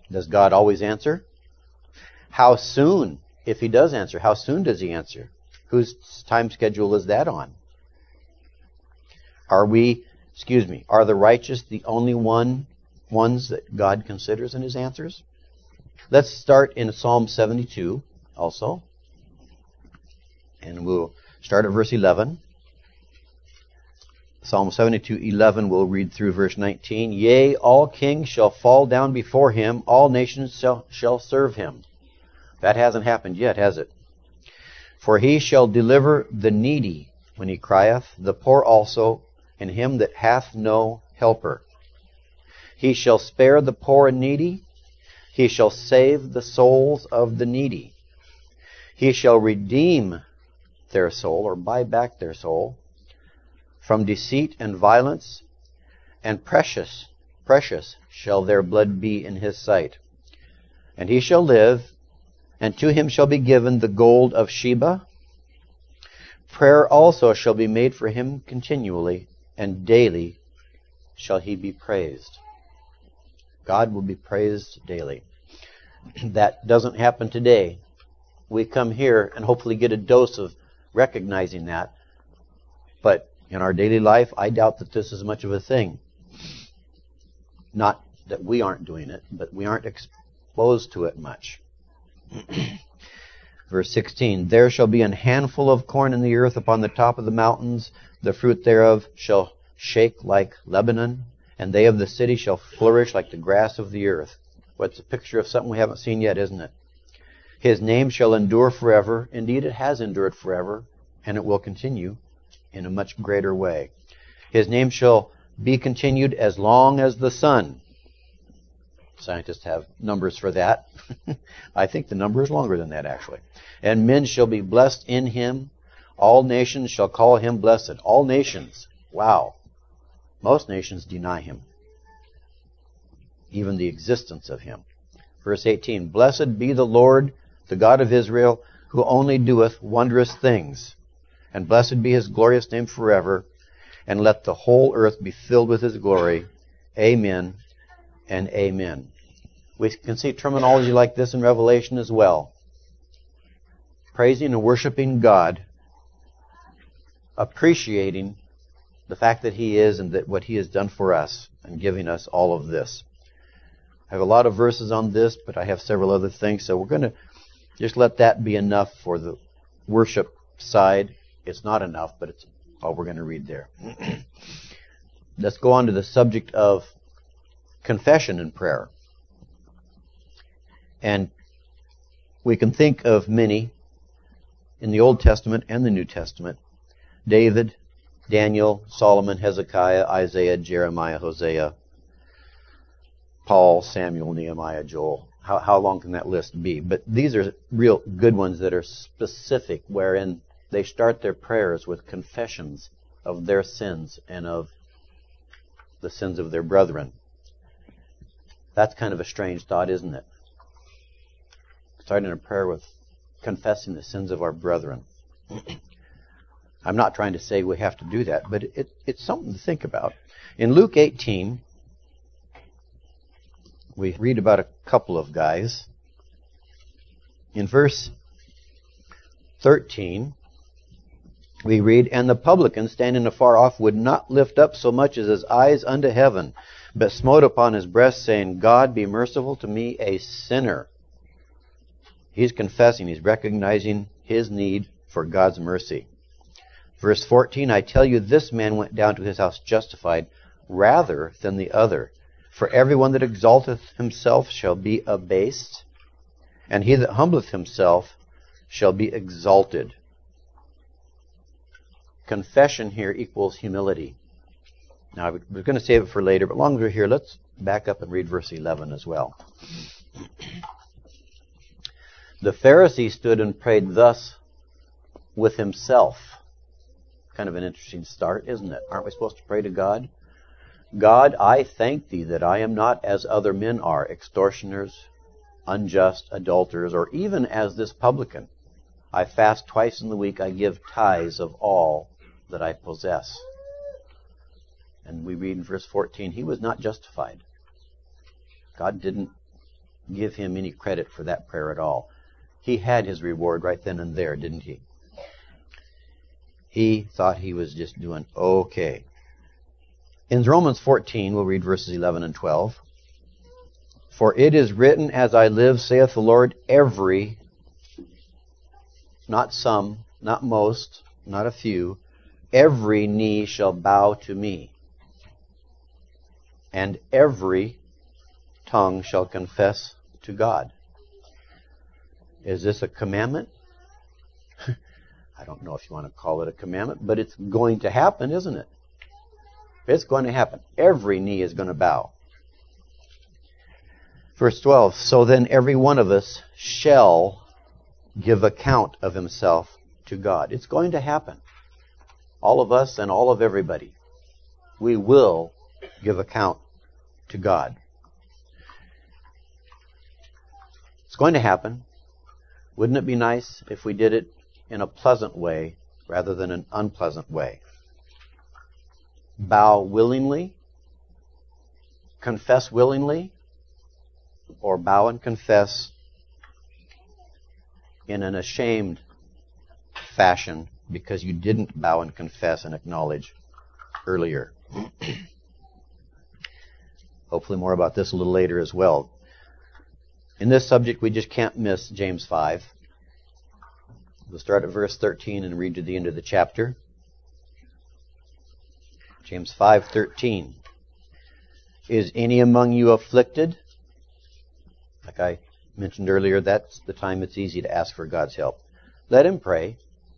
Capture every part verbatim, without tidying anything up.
Does God always answer? How soon, if he does answer, how soon does he answer? Whose time schedule is that on? Are we, excuse me, are the righteous the only one ones that God considers in his answers? Let's start in Psalm seventy-two also. And we'll start at verse eleven. Psalm seventy-two, eleven, we'll read through verse nineteen. Yea, all kings shall fall down before him, all nations shall, shall serve him. That hasn't happened yet, has it? For he shall deliver the needy when he crieth, the poor also, and him that hath no helper. He shall spare the poor and needy. He shall save the souls of the needy. He shall redeem their soul, or buy back their soul, from deceit and violence, and precious, precious shall their blood be in his sight. And he shall live, and to him shall be given the gold of Sheba. Prayer also shall be made for him continually, and daily shall he be praised. God will be praised daily. That doesn't happen today. We come here and hopefully get a dose of recognizing that. But in our daily life, I doubt that this is much of a thing. Not that we aren't doing it, but we aren't exposed to it much. Verse sixteen, there shall be an handful of corn in the earth upon the top of the mountains. The fruit thereof shall shake like Lebanon, and they of the city shall flourish like the grass of the earth. Well, it's a picture of something we haven't seen yet, isn't it? His name shall endure forever. Indeed, it has endured forever, and it will continue in a much greater way. His name shall be continued as long as the sun. Scientists have numbers for that. I think the number is longer than that, actually. And men shall be blessed in him. All nations shall call him blessed. All nations. Wow. Most nations deny him, even the existence of him. Verse eighteen, blessed be the Lord, the God of Israel, who only doeth wondrous things. And blessed be his glorious name forever. And let the whole earth be filled with his glory. Amen and amen. We can see terminology like this in Revelation as well. Praising and worshiping God, appreciating the fact that he is and that what he has done for us and giving us all of this. I have a lot of verses on this, but I have several other things, so we're going to just let that be enough for the worship side. It's not enough, but it's all we're going to read there. Let's go on to the subject of confession and prayer. And we can think of many in the Old Testament and the New Testament. David, Daniel, Solomon, Hezekiah, Isaiah, Jeremiah, Hosea, Paul, Samuel, Nehemiah, Joel. How, how long can that list be? But these are real good ones that are specific, wherein they start their prayers with confessions of their sins and of the sins of their brethren. That's kind of a strange thought, isn't it? Starting a prayer with confessing the sins of our brethren. I'm not trying to say we have to do that, but it, it's something to think about. In Luke eighteen, we read about a couple of guys. In verse thirteen, we read, and the publican, standing afar off, would not lift up so much as his eyes unto heaven, but smote upon his breast, saying, God, be merciful to me, a sinner. He's confessing, he's recognizing his need for God's mercy. Verse fourteen, I tell you, this man went down to his house justified rather than the other. For everyone that exalteth himself shall be abased, and he that humbleth himself shall be exalted. Confession here equals humility. Now, we're going to save it for later, but long as we're here, let's back up and read verse eleven as well. The Pharisee stood and prayed thus with himself. Kind of an interesting start, isn't it? Aren't we supposed to pray to God? God, I thank thee that I am not as other men are, extortioners, unjust, adulterers, or even as this publican. I fast twice in the week, I give tithes of all that I possess. And we read in verse fourteen, he was not justified. God didn't give him any credit for that prayer at all. He had his reward right then and there, didn't he? He thought he was just doing okay. In Romans fourteen, we'll read verses eleven and twelve. For it is written, as I live, saith the Lord, every, not some, not most, not a few, every knee shall bow to me, and every tongue shall confess to God. Is this a commandment? I don't know if you want to call it a commandment, but it's going to happen, isn't it? It's going to happen. Every knee is going to bow. Verse twelve, so then every one of us shall give account of himself to God. It's going to happen. All of us and all of everybody. We will give account to God. It's going to happen. Wouldn't it be nice if we did it in a pleasant way rather than an unpleasant way? Bow willingly, confess willingly, or bow and confess in an ashamed fashion because you didn't bow and confess and acknowledge earlier. Hopefully more about this a little later as well. In this subject, we just can't miss James five. We'll start at verse thirteen and read to the end of the chapter. James five thirteen. Is any among you afflicted? Like I mentioned earlier, that's the time it's easy to ask for God's help. Let him pray.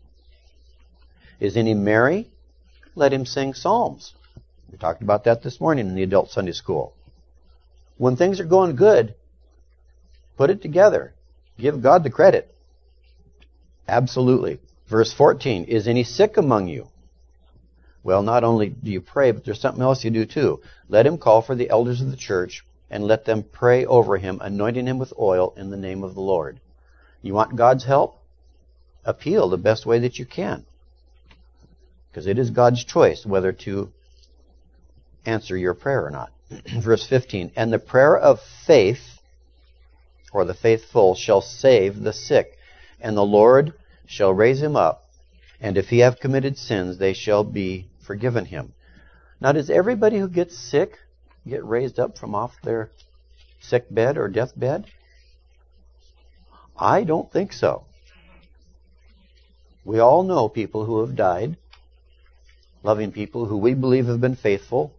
Is any merry? Let him sing psalms. We talked about that this morning in the adult Sunday school. When things are going good, put it together. Give God the credit. Absolutely. Verse fourteen, is any sick among you? Well, not only do you pray, but there's something else you do too. Let him call for the elders of the church and let them pray over him, anointing him with oil in the name of the Lord. You want God's help? Appeal the best way that you can. Because it is God's choice whether to answer your prayer or not. Verse fifteen, and the prayer of faith, or the faithful, shall save the sick, and the Lord shall raise him up, and if he have committed sins, they shall be forgiven him. Now, does everybody who gets sick get raised up from off their sick bed or deathbed? I don't think so. We all know people who have died, loving people who we believe have been faithful.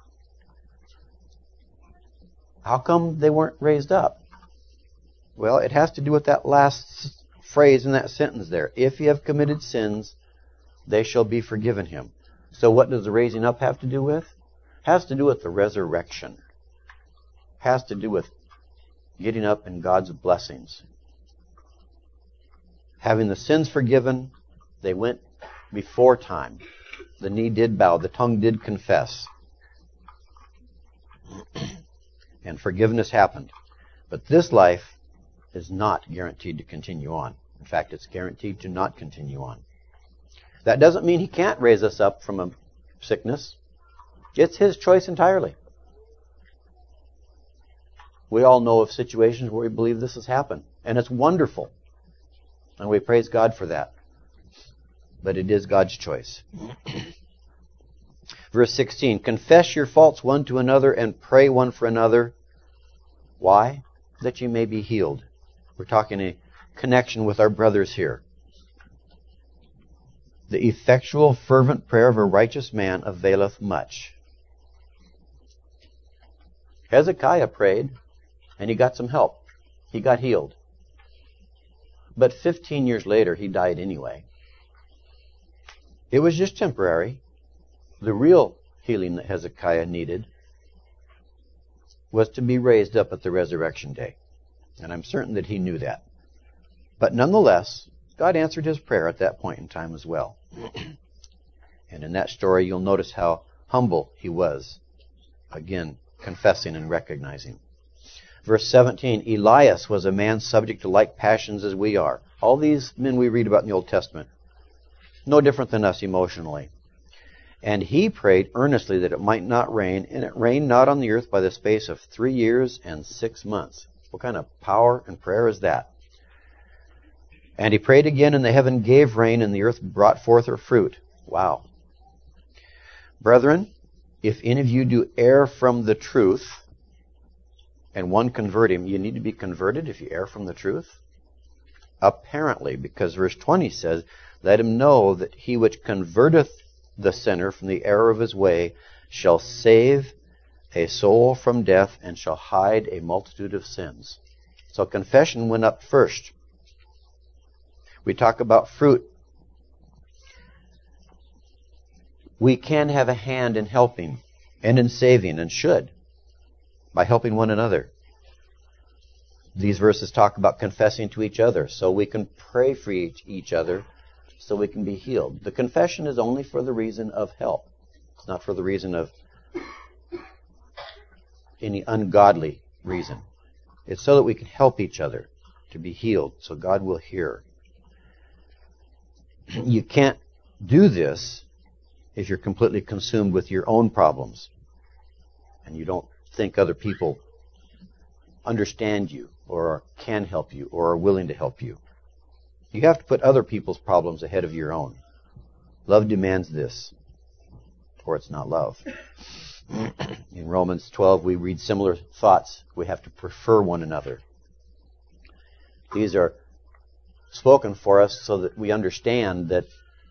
How come they weren't raised up? Well, it has to do with that last phrase in that sentence there. If ye have committed sins, they shall be forgiven him. So what does the raising up have to do with? It has to do with the resurrection. It has to do with getting up in God's blessings. Having the sins forgiven, they went before time. The knee did bow, the tongue did confess. And forgiveness happened. But this life is not guaranteed to continue on. In fact, it's guaranteed to not continue on. That doesn't mean he can't raise us up from a sickness. It's his choice entirely. We all know of situations where we believe this has happened. And it's wonderful. And we praise God for that. But it is God's choice. Verse sixteen, confess your faults one to another and pray one for another. Why? That you may be healed. We're talking a connection with our brothers here. The effectual, fervent prayer of a righteous man availeth much. Hezekiah prayed, and he got some help. He got healed. But fifteen years later, he died anyway. It was just temporary. The real healing that Hezekiah needed was to be raised up at the resurrection day. And I'm certain that he knew that. But nonetheless, God answered his prayer at that point in time as well. And in that story, you'll notice how humble he was. Again, confessing and recognizing. Verse seventeen, Elias was a man subject to like passions as we are. All these men we read about in the Old Testament, no different than us emotionally. And he prayed earnestly that it might not rain, and it rained not on the earth by the space of three years and six months. What kind of power and prayer is that? And he prayed again, and the heaven gave rain, and the earth brought forth her fruit. Wow. Brethren, if any of you do err from the truth, and one convert him, you need to be converted if you err from the truth? Apparently, because verse twenty says, let him know that he which converteth the sinner from the error of his way shall save a soul from death and shall hide a multitude of sins. So confession went up first. We talk about fruit. We can have a hand in helping and in saving, and should, by helping one another. These verses talk about confessing to each other, so we can pray for each, each other, so we can be healed. The confession is only for the reason of help. It's not for the reason of any ungodly reason. It's so that we can help each other to be healed, so God will hear. You can't do this if you're completely consumed with your own problems and you don't think other people understand you or can help you or are willing to help you. You have to put other people's problems ahead of your own. Love demands this, or it's not love. In Romans twelve, we read similar thoughts. We have to prefer one another. These are spoken for us so that we understand that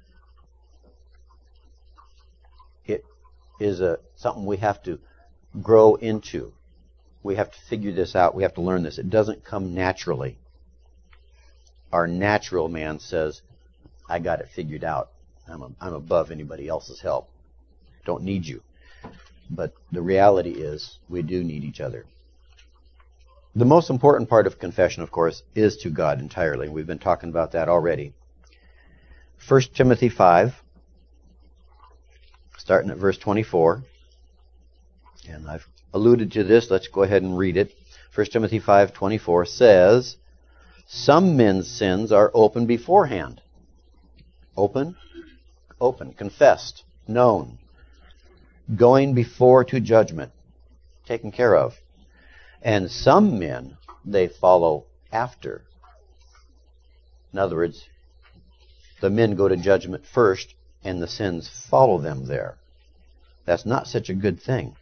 it is a something we have to grow into. We have to figure this out. We have to learn this. It doesn't come naturally. Our natural man says, I got it figured out. I'm, a, I'm above anybody else's help. Don't need you. But the reality is we do need each other. The most important part of confession, of course, is to God entirely. We've been talking about that already. First Timothy five, starting at verse twenty-four. And I've alluded to this. Let's go ahead and read it. First Timothy five twenty-four says, some men's sins are open beforehand. Open? Open. Confessed. Known. Going before to judgment. Taken care of. And some men, they follow after. In other words, the men go to judgment first, and the sins follow them there. That's not such a good thing.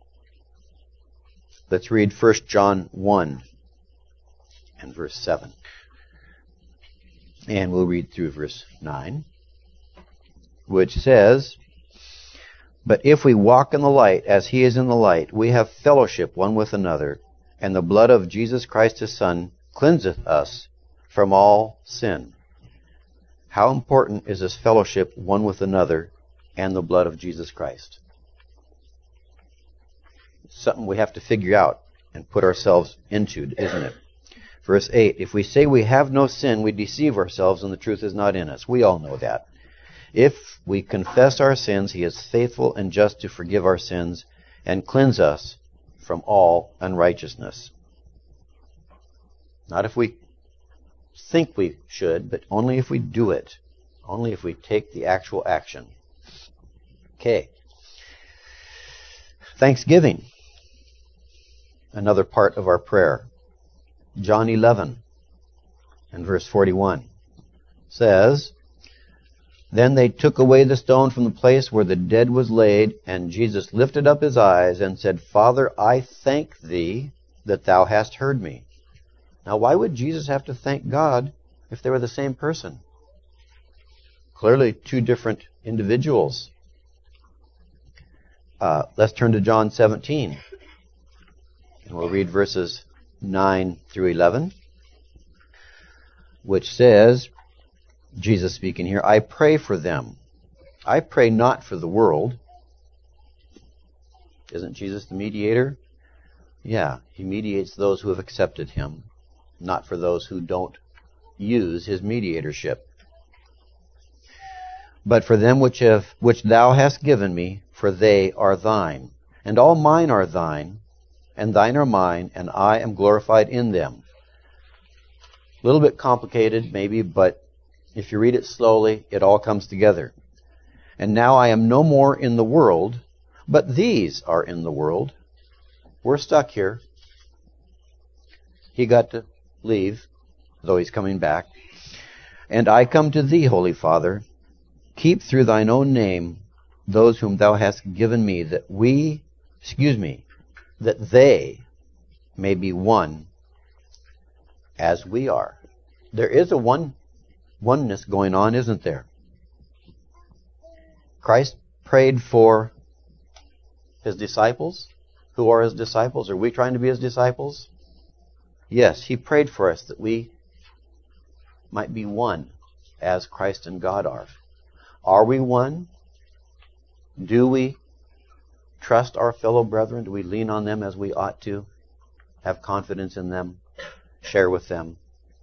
Let's read First John one and verse seven. And we'll read through verse nine, which says, but if we walk in the light as he is in the light, we have fellowship one with another, and the blood of Jesus Christ his Son cleanseth us from all sin. How important is this fellowship one with another and the blood of Jesus Christ? It's something we have to figure out and put ourselves into, isn't it? Verse eight, if we say we have no sin, we deceive ourselves and the truth is not in us. We all know that. If we confess our sins, he is faithful and just to forgive our sins and cleanse us from all unrighteousness. Not if we think we should, but only if we do it. Only if we take the actual action. Okay. Thanksgiving. Another part of our prayer. John eleven and verse forty-one says, then they took away the stone from the place where the dead was laid, and Jesus lifted up his eyes and said, Father, I thank thee that thou hast heard me. Now, why would Jesus have to thank God if they were the same person? Clearly, two different individuals. Uh, let's turn to John seventeen, and we'll read verses nine through eleven, which says, Jesus speaking here, I pray for them. I pray not for the world. Isn't Jesus the mediator? Yeah, he mediates those who have accepted him, not for those who don't use his mediatorship. But for them which have which thou hast given me, for they are thine. And all mine are thine, and thine are mine, and I am glorified in them. A little bit complicated, maybe, but if you read it slowly, it all comes together. And now I am no more in the world, but these are in the world. We're stuck here. He got to leave, though he's coming back. And I come to thee, Holy Father, keep through thine own name those whom thou hast given me, that we, excuse me, that they may be one as we are. There is a one oneness going on, isn't there? Christ prayed for his disciples. Who are his disciples? Are we trying to be his disciples? Yes, he prayed for us that we might be one as Christ and God are. Are we one? Do we trust our fellow brethren? Do we lean on them as we ought to? Have confidence in them? Share with them?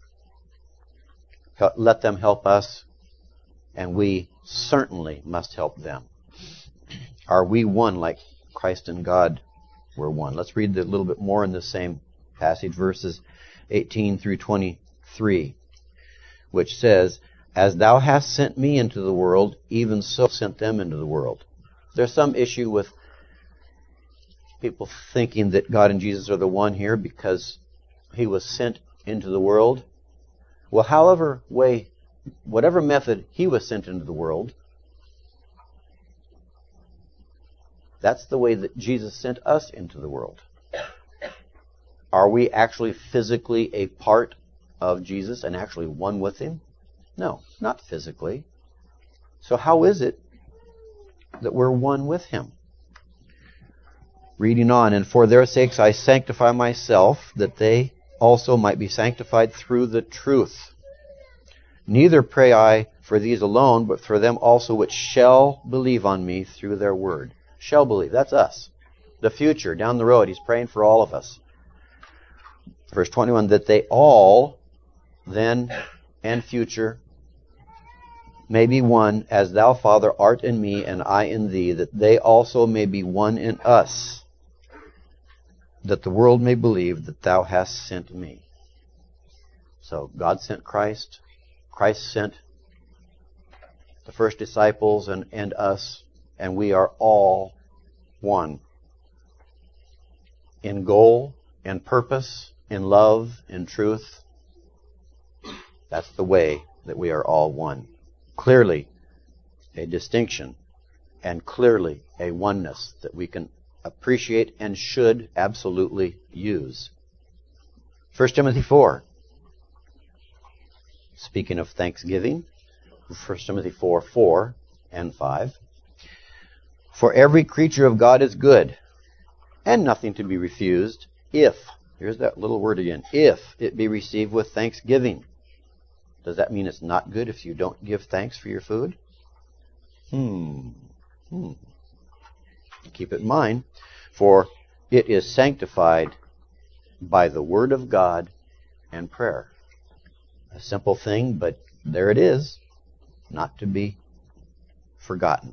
Let them help us, and we certainly must help them. Are we one like Christ and God were one? Let's read a little bit more in the same passage, verses eighteen through twenty-three, which says, As thou hast sent me into the world, even so sent them into the world. There's some issue with people thinking that God and Jesus are the one here because he was sent into the world. Well, however way, whatever method he was sent into the world, that's the way that Jesus sent us into the world. Are we actually physically a part of Jesus and actually one with him? No, not physically. So how is it that we're one with him? Reading on, and for their sakes I sanctify myself, that they also might be sanctified through the truth. Neither pray I for these alone, but for them also which shall believe on me through their word. Shall believe, that's us. The future, down the road, he's praying for all of us. Verse twenty-one, that they all, then and future, may be one, as thou, Father, art in me, and I in thee, that they also may be one in us, that the world may believe that thou hast sent me. So God sent Christ. Christ sent the first disciples and, and us, and we are all one. In goal, in purpose, in love, in truth. That's the way that we are all one. Clearly a distinction, and clearly a oneness that we can appreciate and should absolutely use. First Timothy four. Speaking of thanksgiving, First Timothy four, four and five. For every creature of God is good, and nothing to be refused, if, here's that little word again, if it be received with thanksgiving. Does that mean it's not good if you don't give thanks for your food? Hmm. Hmm. Keep it in mind, for it is sanctified by the word of God and prayer. A simple thing, but there it is, not to be forgotten.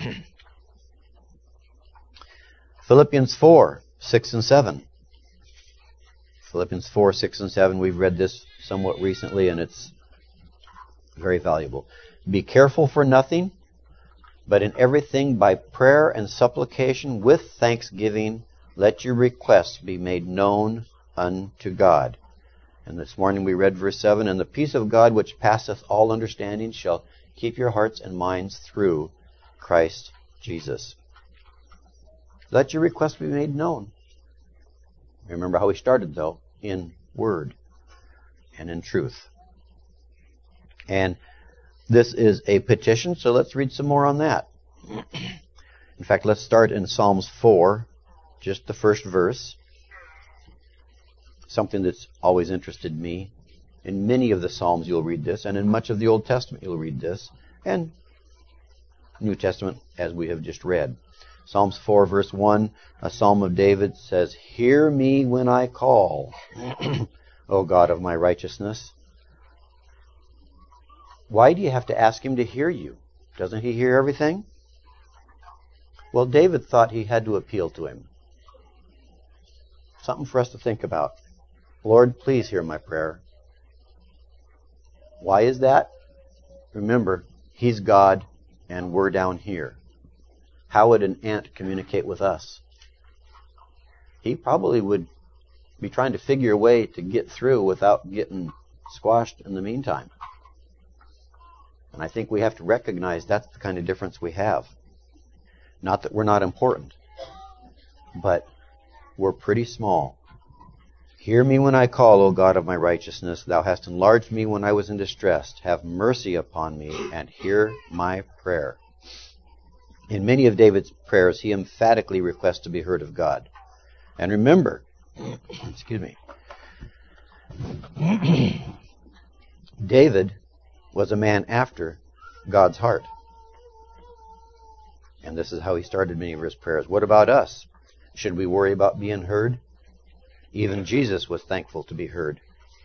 Philippians four, six and seven. Philippians four, six and seven, we've read this somewhat recently, and it's very valuable. Be careful for nothing, but in everything by prayer and supplication with thanksgiving, let your requests be made known unto God. And this morning we read verse seven, and the peace of God which passeth all understanding shall keep your hearts and minds through Christ Jesus. Let your requests be made known. Remember how we started, though, in word and in truth. And this is a petition, so let's read some more on that. In fact, let's start in Psalms four, just the first verse. Something that's always interested me. In many of the Psalms you'll read this, and in much of the Old Testament you'll read this, and New Testament as we have just read. Psalms four, verse one, a psalm of David says, Hear me when I call, O God of my righteousness. Why do you have to ask him to hear you? Doesn't he hear everything? Well, David thought he had to appeal to him. Something for us to think about. Lord, please hear my prayer. Why is that? Remember, he's God and we're down here. How would an ant communicate with us? He probably would be trying to figure a way to get through without getting squashed in the meantime. And I think we have to recognize that's the kind of difference we have. Not that we're not important, but we're pretty small. Hear me when I call, O God of my righteousness. Thou hast enlarged me when I was in distress. Have mercy upon me and hear my prayer. In many of David's prayers, he emphatically requests to be heard of God. And remember, excuse me, David was a man after God's heart. And this is how he started many of his prayers. What about us? Should we worry about being heard? Even Jesus was thankful to be heard.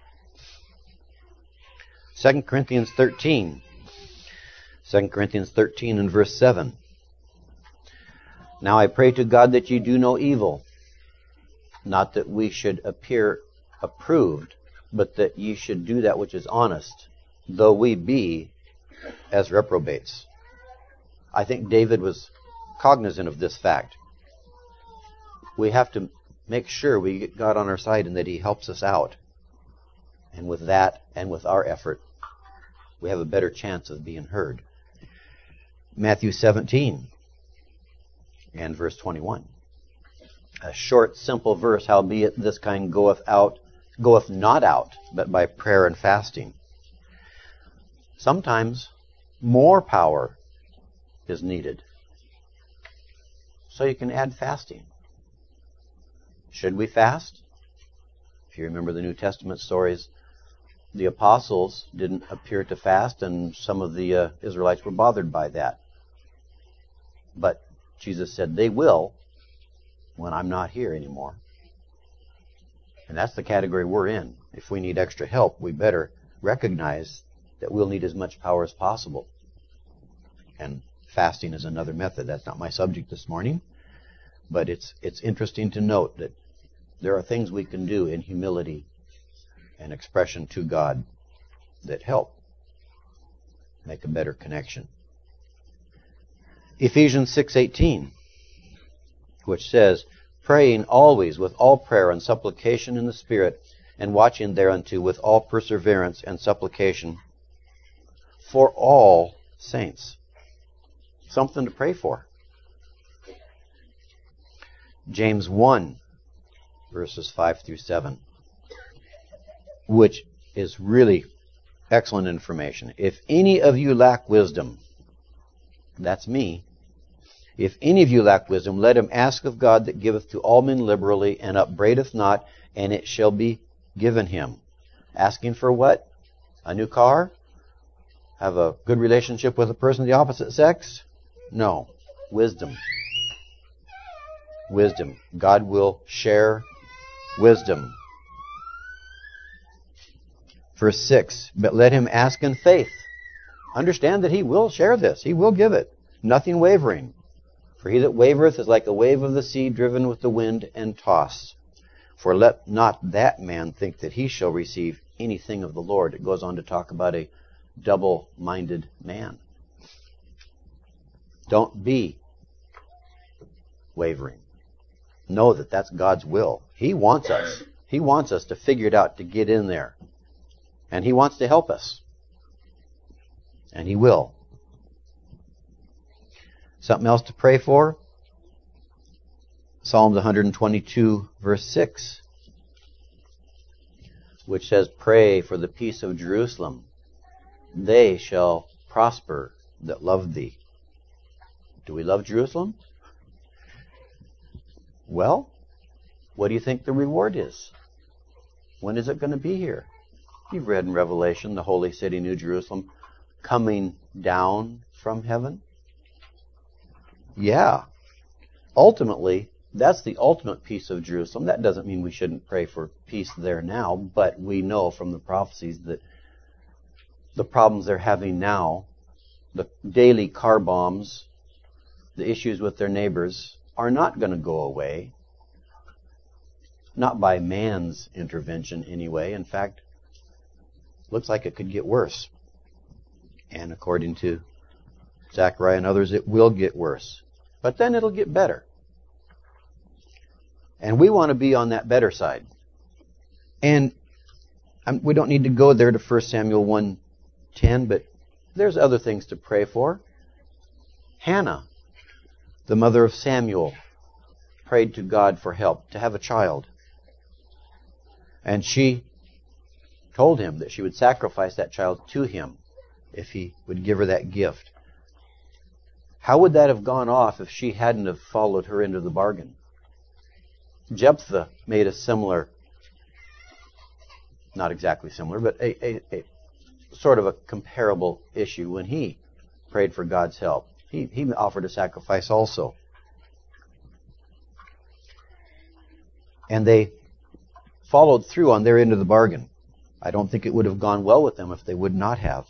Second Corinthians thirteen. Second Corinthians thirteen and verse seven. Now I pray to God that ye do no evil, not that we should appear approved, but that ye should do that which is honest, though we be as reprobates. I think David was cognizant of this fact. We have to make sure we get God on our side and that he helps us out. And with that and with our effort, we have a better chance of being heard. Matthew seventeen and verse twenty-one. A short, simple verse, howbeit this kind goeth out, goeth not out, but by prayer and fasting. Sometimes more power is needed. So you can add fasting. Should we fast? If you remember the New Testament stories, the apostles didn't appear to fast, and some of the uh, Israelites were bothered by that. But Jesus said they will when I'm not here anymore. And that's the category we're in. If we need extra help, we better recognize that we'll need as much power as possible. And fasting is another method. That's not my subject this morning. But it's it's interesting to note that there are things we can do in humility and expression to God that help make a better connection. Ephesians six eighteen, which says, praying always with all prayer and supplication in the Spirit, and watching thereunto with all perseverance and supplication for all saints. Something to pray for. James one, verses five through seven, which is really excellent information. If any of you lack wisdom, that's me. If any of you lack wisdom, let him ask of God that giveth to all men liberally, and upbraideth not, and it shall be given him. Asking for what? A new car? Have a good relationship with a person of the opposite sex? No. Wisdom. Wisdom. God will share wisdom. Verse six, but let him ask in faith. Understand that he will share this. He will give it. Nothing wavering. For he that wavereth is like a wave of the sea driven with the wind and tossed. For let not that man think that he shall receive anything of the Lord. It goes on to talk about a double-minded man. Don't be wavering. Know that that's God's will. He wants us. He wants us to figure it out, to get in there. And he wants to help us. And he will. Something else to pray for? Psalms one twenty-two, verse six, which says, pray for the peace of Jerusalem. They shall prosper that love thee. Do we love Jerusalem? Well, what do you think the reward is? When is it going to be here? You've read in Revelation, the holy city, New Jerusalem, coming down from heaven. Yeah. Ultimately, that's the ultimate peace of Jerusalem. That doesn't mean we shouldn't pray for peace there now, but we know from the prophecies that the problems they're having now, the daily car bombs, the issues with their neighbors, are not going to go away. Not by man's intervention anyway. In fact, looks like it could get worse. And according to Zechariah and others, it will get worse. But then it'll get better. And we want to be on that better side. And um, we don't need to go there to First Samuel one ten, but there's other things to pray for. Hannah, the mother of Samuel, prayed to God for help to have a child. And she told him that she would sacrifice that child to him if he would give her that gift. How would that have gone off if she hadn't have followed her into the bargain? Jephthah made a similar, not exactly similar, but a, a, a sort of a comparable issue when he prayed for God's help. He, he offered a sacrifice also. And they followed through on their end of the bargain. I don't think it would have gone well with them if they would not have.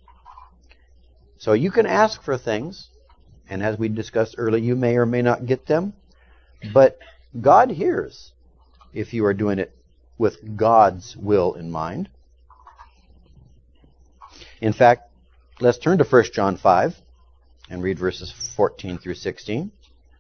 So you can ask for things, and as we discussed earlier, you may or may not get them, but God hears if you are doing it with God's will in mind. In fact, let's turn to First John five and read verses fourteen through sixteen,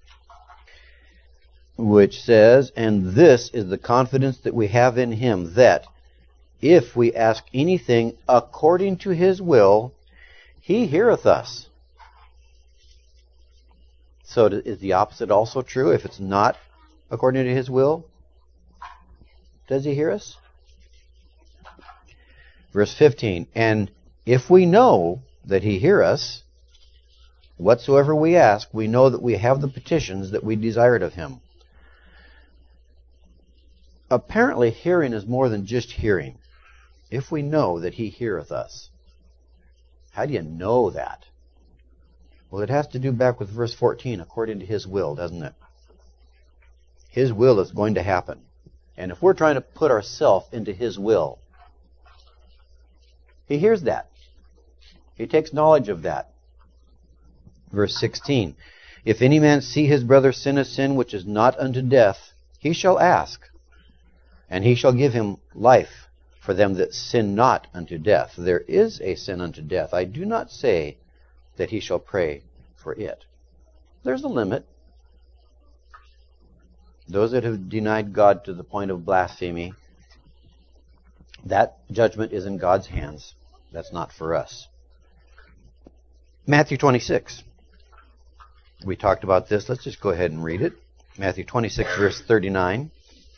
which says, "And this is the confidence that we have in him, that if we ask anything according to his will, he heareth us." So is the opposite also true? If it's not according to his will, does he hear us? Verse fifteen, "And if we know that he hear us, whatsoever we ask, we know that we have the petitions that we desired of him." Apparently, hearing is more than just hearing. If we know that he heareth us. How do you know that? Well, it has to do back with verse fourteen, according to his will, doesn't it? His will is going to happen. And if we're trying to put ourselves into his will, he hears that. He takes knowledge of that. Verse sixteen, "If any man see his brother sin a sin which is not unto death, he shall ask, and he shall give him life for them that sin not unto death. There is a sin unto death. I do not say that he shall pray for it." There's a limit. Those that have denied God to the point of blasphemy, that judgment is in God's hands. That's not for us. Matthew twenty-six. We talked about this. Let's just go ahead and read it. Matthew twenty-six, verse thirty-nine.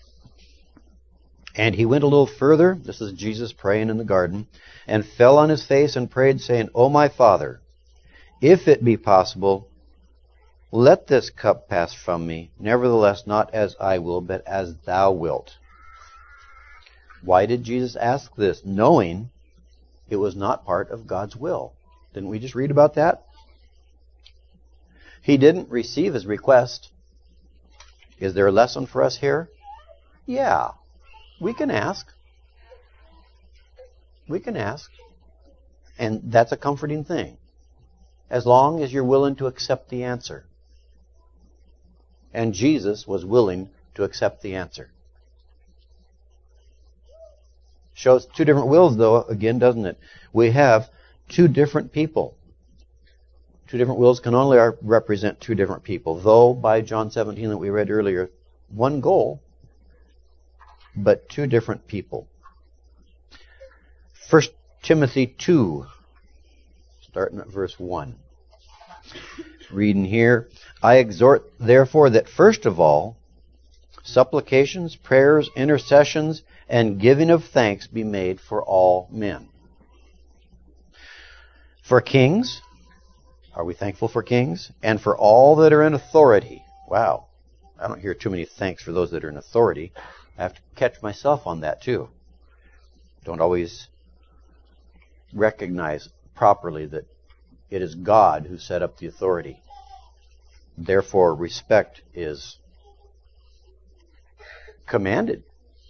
"And he went a little further," this is Jesus praying in the garden, "and fell on his face and prayed, saying, O my Father, if it be possible, let this cup pass from me. Nevertheless, not as I will, but as thou wilt." Why did Jesus ask this? Knowing it was not part of God's will. Didn't we just read about that? He didn't receive his request. Is there a lesson for us here? Yeah. We can ask. We can ask. And that's a comforting thing. As long as you're willing to accept the answer. And Jesus was willing to accept the answer. Shows two different wills, though, again, doesn't it? We have two different people. Two different wills can only represent two different people. Though, by John seventeen that we read earlier, one goal, but two different people. First Timothy two, starting at verse one. Reading here, "I exhort therefore that first of all, supplications, prayers, intercessions, and giving of thanks be made for all men." For kings, are we thankful for kings? And for all that are in authority. Wow, I don't hear too many thanks for those that are in authority. I have to catch myself on that too. Don't always recognize properly that it is God who set up the authority. Therefore, respect is commanded.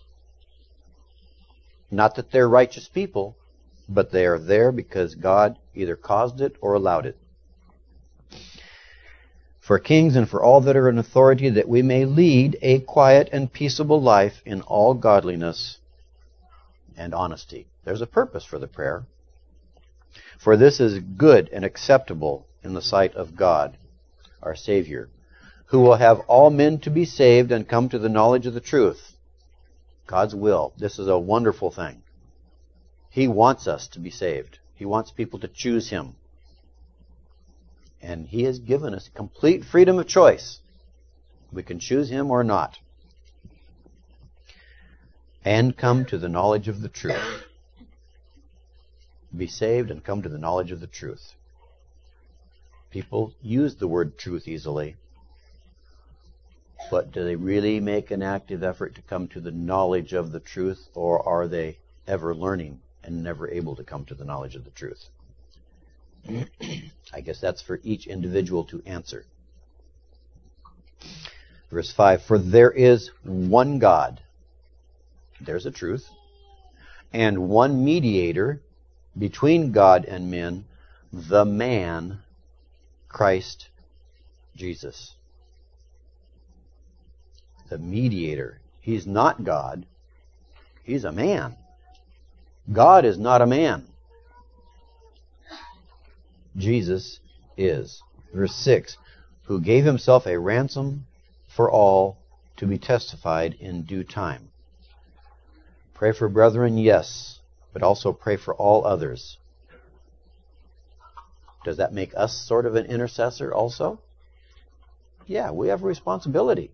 Not that they're righteous people, but they are there because God either caused it or allowed it. For kings and for all that are in authority, that we may lead a quiet and peaceable life in all godliness and honesty. There's a purpose for the prayer. For this is good and acceptable in the sight of God, our Savior, who will have all men to be saved and come to the knowledge of the truth. God's will. This is a wonderful thing. He wants us to be saved. He wants people to choose Him. And He has given us complete freedom of choice. We can choose Him or not. And come to the knowledge of the truth. Be saved and come to the knowledge of the truth. People use the word truth easily. But do they really make an active effort to come to the knowledge of the truth, or are they ever learning and never able to come to the knowledge of the truth? I guess that's for each individual to answer. Verse five, for there is one God, there's a truth, and one mediator between God and men, the man, Christ Jesus. The mediator. He's not God. He's a man. God is not a man. Jesus is. Verse six, who gave Himself a ransom for all to be testified in due time. Pray for brethren, yes, but also pray for all others. Does that make us sort of an intercessor also? Yeah, we have a responsibility.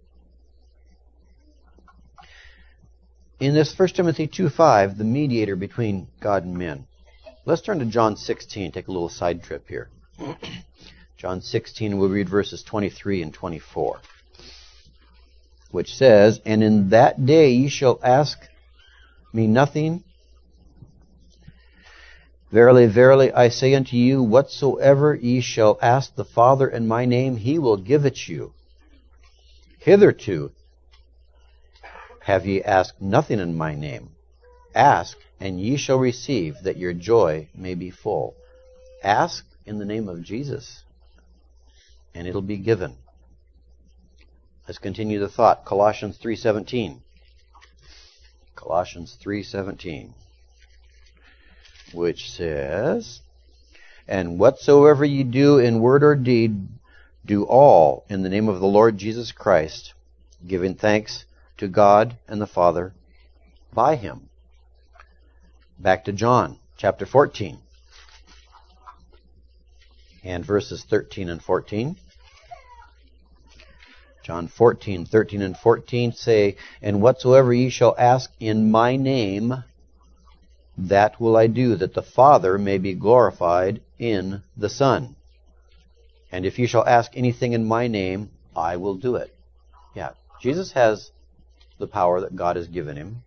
In this First Timothy two five, the mediator between God and men. Let's turn to John sixteen, take a little side trip here. John sixteen, we'll read verses twenty-three and twenty-four. Which says, and in that day ye shall ask me nothing. Verily, verily, I say unto you, whatsoever ye shall ask the Father in my name, He will give it you. Hitherto have ye asked nothing in my name. Ask, and ye shall receive, that your joy may be full. Ask in the name of Jesus, and it'll be given. Let's continue the thought. Colossians three seventeen. Colossians three seventeen. Which says, and whatsoever ye do in word or deed, do all in the name of the Lord Jesus Christ, giving thanks to God and the Father by Him. Back to John chapter fourteen and verses thirteen and fourteen. John fourteen, thirteen and fourteen say, and whatsoever ye shall ask in my name, that will I do, that the Father may be glorified in the Son. And if you shall ask anything in my name, I will do it. Yeah, Jesus has the power that God has given Him.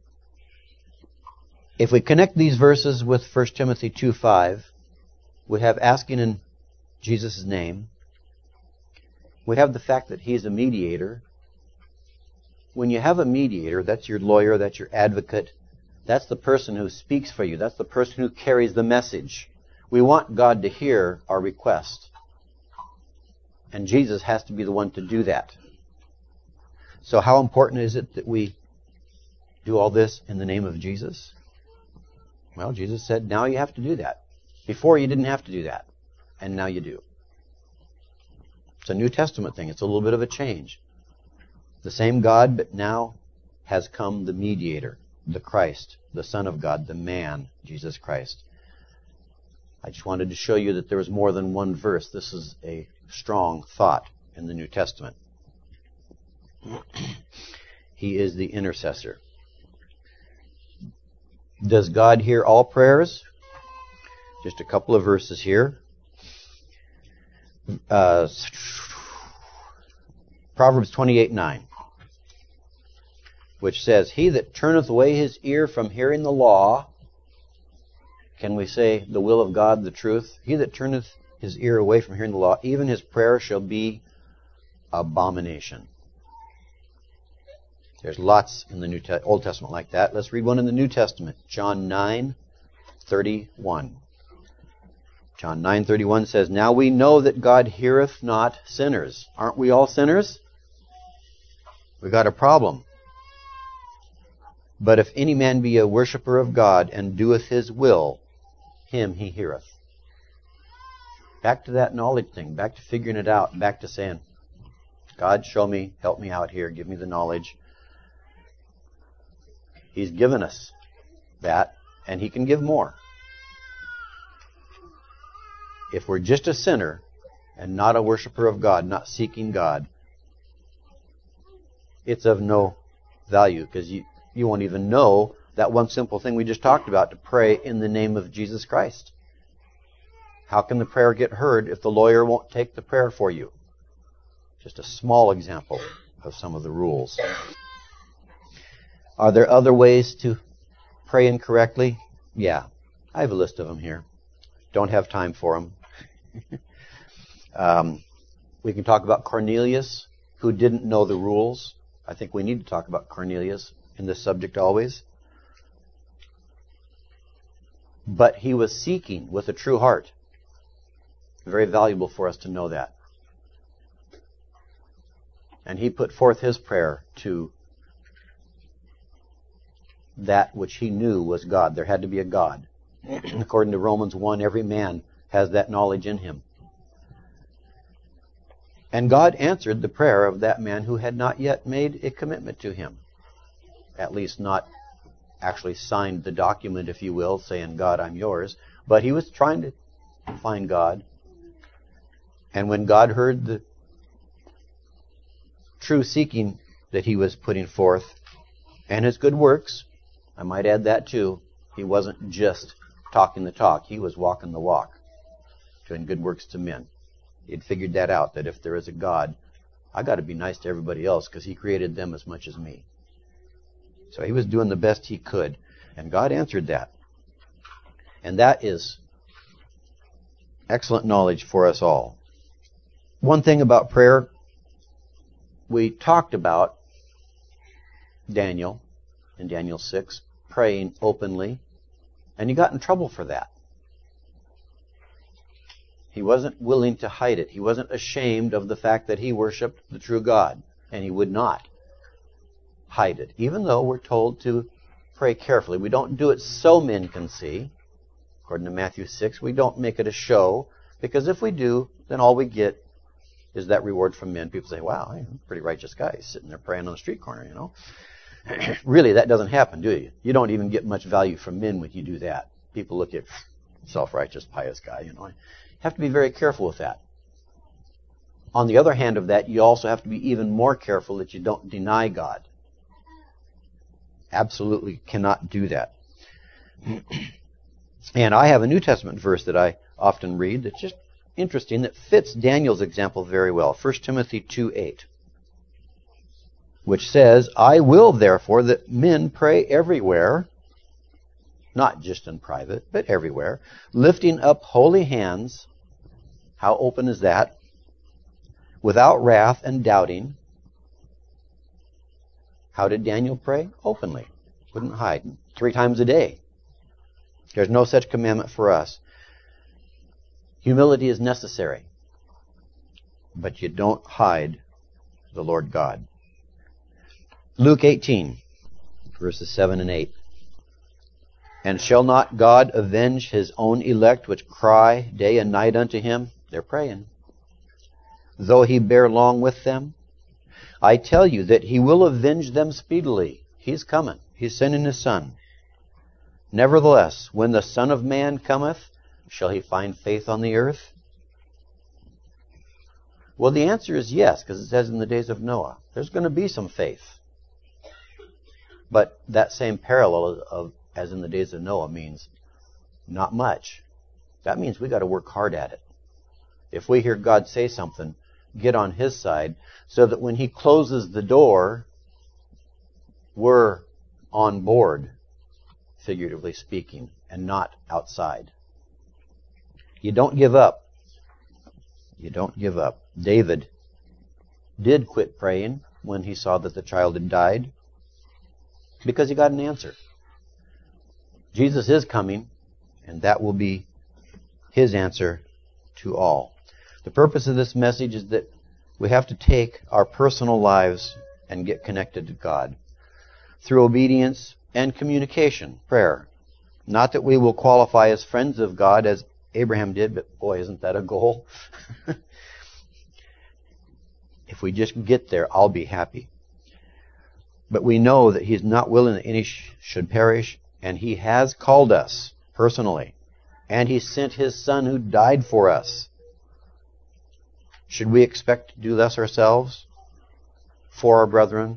If we connect these verses with First Timothy two five, we have asking in Jesus' name. We have the fact that He's a mediator. When you have a mediator, that's your lawyer, that's your advocate. That's the person who speaks for you. That's the person who carries the message. We want God to hear our request. And Jesus has to be the one to do that. So how important is it that we do all this in the name of Jesus? Well, Jesus said, now you have to do that. Before you didn't have to do that. And now you do. It's a New Testament thing. It's a little bit of a change. The same God, but now has come the mediator, the Christ, the Son of God, the man, Jesus Christ. I just wanted to show you that there was more than one verse. This is a strong thought in the New Testament. He is the intercessor. Does God hear all prayers? Just a couple of verses here. Uh, Proverbs twenty-eight nine, which says, he that turneth away his ear from hearing the law, can we say the will of God, the truth? He that turneth his ear away from hearing the law, even his prayer shall be abomination. There's lots in the New Te- Old Testament like that. Let's read one in the New Testament. John nine thirty-one. John nine thirty-one says, now we know that God heareth not sinners. Aren't we all sinners? We got a problem. But if any man be a worshipper of God and doeth His will, him He heareth. Back to that knowledge thing. Back to figuring it out. Back to saying, God, show me, help me out here, give me the knowledge. He's given us that, and He can give more. If we're just a sinner and not a worshiper of God, not seeking God, it's of no value, because you, you won't even know that one simple thing we just talked about, to pray in the name of Jesus Christ. How can the prayer get heard if the lawyer won't take the prayer for you? Just a small example of some of the rules. Are there other ways to pray incorrectly? Yeah, I have a list of them here. Don't have time for them. um, we can talk about Cornelius, who didn't know the rules. I think we need to talk about Cornelius in this subject always. But he was seeking with a true heart. Very valuable for us to know that. And he put forth his prayer to that which he knew was God. There had to be a God. According to Romans one, every man has that knowledge in him. And God answered the prayer of that man who had not yet made a commitment to him. At least not actually signed the document, if you will, saying, God, I'm yours. But he was trying to find God. And when God heard the true seeking that he was putting forth, and his good works, I might add that too, he wasn't just talking the talk, he was walking the walk, doing good works to men. He had figured that out, that if there is a God, I got to be nice to everybody else because he created them as much as me. So he was doing the best he could, and God answered that. And that is excellent knowledge for us all. One thing about prayer, we talked about Daniel in Daniel six, praying openly, and he got in trouble for that. He wasn't willing to hide it. He wasn't ashamed of the fact that he worshipped the true God, and he would not hide it, even though we're told to pray carefully. We don't do it so men can see. According to Matthew six, we don't make it a show, because if we do, then all we get is that reward from men. People say, wow, I'm a pretty righteous guy. He's sitting there praying on the street corner, you know. Really, that doesn't happen, do you? You don't even get much value from men when you do that. People look at self-righteous, pious guy, you know. You have to be very careful with that. On the other hand of that, you also have to be even more careful that you don't deny God. Absolutely cannot do that. And I have a New Testament verse that I often read that's just interesting, that fits Daniel's example very well. First Timothy two eight, which says, I will therefore that men pray everywhere, not just in private, but everywhere, lifting up holy hands. How open is that? Without wrath and doubting. How did Daniel pray? Openly. Wouldn't hide. Three times a day. There's no such commandment for us. Humility is necessary, but you don't hide the Lord God. Luke eighteen, verses seven and eight. And shall not God avenge his own elect which cry day and night unto him? They're praying. Though he bear long with them? I tell you that he will avenge them speedily. He's coming. He's sending his Son. Nevertheless, when the Son of Man cometh, shall he find faith on the earth? Well, the answer is yes, because it says in the days of Noah. There's going to be some faith. But that same parallel of as in the days of Noah means not much. That means we got to work hard at it. If we hear God say something, get on his side so that when he closes the door, we're on board, figuratively speaking, and not outside. You don't give up. You don't give up. David did quit praying when he saw that the child had died because he got an answer. Jesus is coming, and that will be his answer to all. The purpose of this message is that we have to take our personal lives and get connected to God through obedience and communication, prayer. Not that we will qualify as friends of God as Abraham did, but boy, isn't that a goal? If we just get there, I'll be happy. But we know that He's not willing that any sh- should perish, and He has called us personally. And He sent His Son who died for us. Should we expect to do less ourselves for our brethren?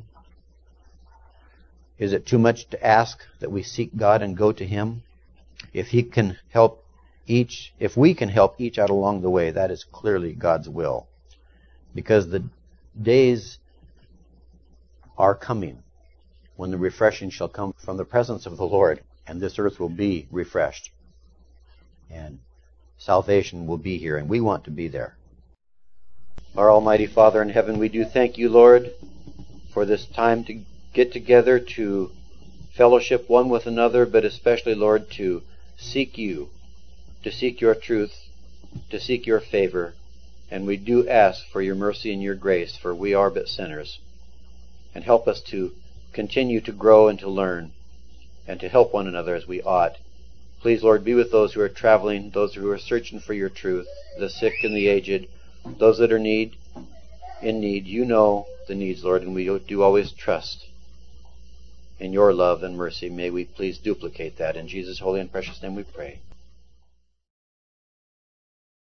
Is it too much to ask that we seek God and go to Him? If He can help each, if we can help each out along the way, that is clearly God's will. Because the days are coming when the refreshing shall come from the presence of the Lord, and this earth will be refreshed. And salvation will be here, and we want to be there. Our Almighty Father in heaven, we do thank You, Lord, for this time to get together to fellowship one with another, but especially, Lord, to seek You, to seek Your truth, to seek Your favor. And we do ask for Your mercy and Your grace, for we are but sinners. And help us to continue to grow and to learn, and to help one another as we ought. Please, Lord, be with those who are traveling, those who are searching for Your truth, the sick and the aged, those that are need in need. You know the needs, Lord, and we do always trust in Your love and mercy. May we please duplicate that. In Jesus' holy and precious name we pray.